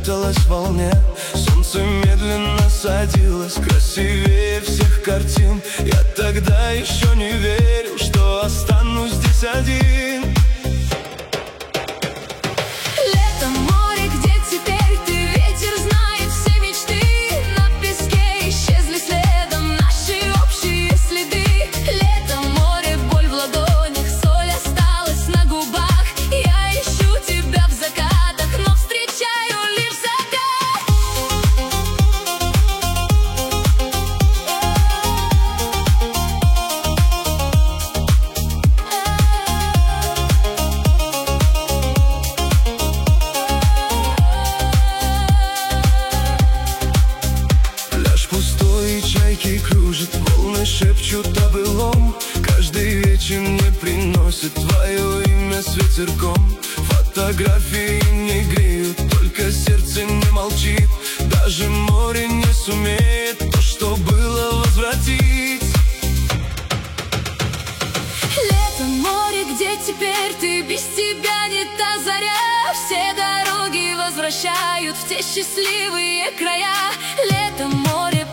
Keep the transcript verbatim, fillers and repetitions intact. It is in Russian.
пряталась в волне. Солнце медленно садилось, красивее всех картин. Я тогда еще не верил, что останусь здесь один. Лето, море, где теперь ты? Ветер знает все мечты. На песке исчезли следом наши общие следы. Лето, море, боль в ладонях, соль осталась на губах. Я ищу тебя в закатах, но встречаю лишь закат. Пляж пустой, и чайки кружат, волны шепчут о былом. Каждый вечер мне приносит твое имя с ветерком. Фотографии не греют, только сердце не молчит. Даже море не сумеет то, что было, возвратить. Лето, море, где теперь ты? Без тебя не та заря. Все дороги возвращают в те счастливые края. Лето, море,